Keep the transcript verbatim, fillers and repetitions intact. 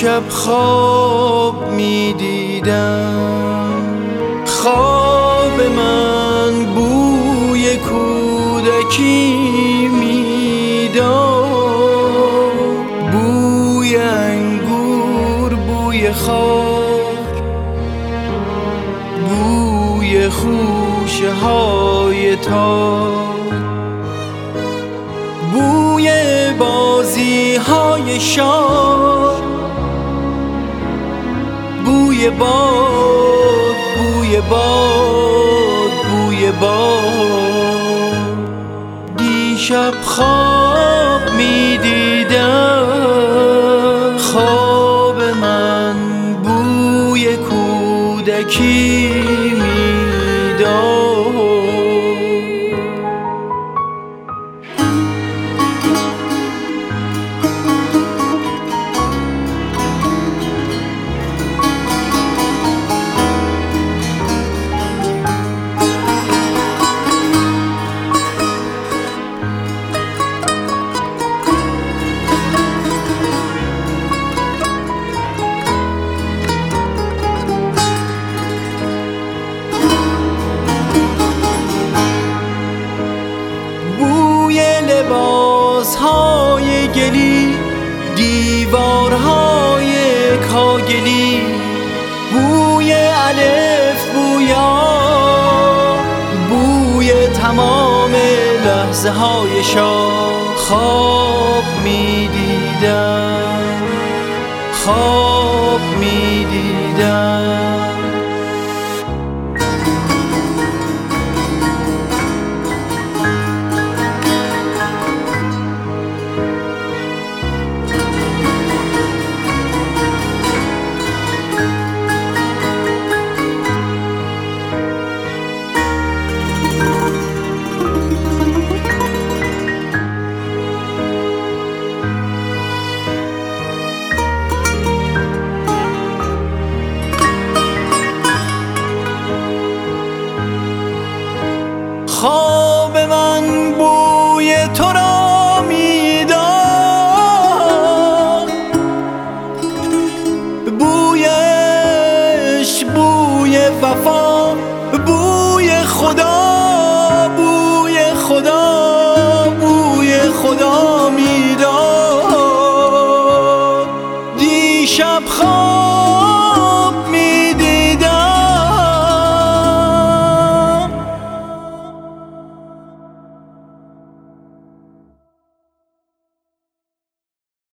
دیشب خواب می دیدم، خواب من بوی کودکی میداد، بوی انگور، بوی خاک، بوی خوشه های تاک، بوی بازی های شاه، بوی باد، بوی باد، بوی باد. دیشب خواب می دیدم، خواب من بوی کودکی میداد. لباسهای گلی، دیوارهای کاگلی، بوی الف، بوی آ، بوی تمام لحظه های شاه. خواب می دیدم، خواب می دیدم. خواب من بوی تو را میداد، بویش بوی وفا